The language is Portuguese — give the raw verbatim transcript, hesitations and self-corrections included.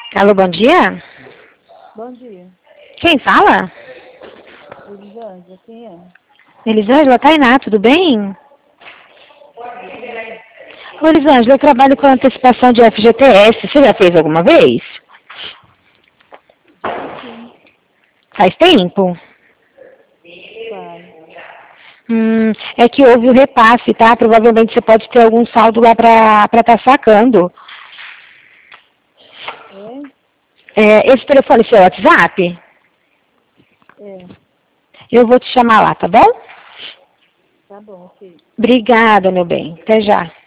Alô, bom dia? Bom dia. Quem fala? Elisângela, quem é? Elisângela, Tainá, tudo bem? Tudo bem? Ô, Elisângela, eu trabalho com antecipação de F G T S. Você já fez alguma vez? Já sim, Faz tempo? pai. Hum, é que houve o repasse, tá? Provavelmente você pode ter algum saldo lá pra estar tá sacando. É? É, esse telefone é seu WhatsApp? É. Eu vou te chamar lá, tá bom? Tá bom, ok. Obrigada, meu bem. Até já.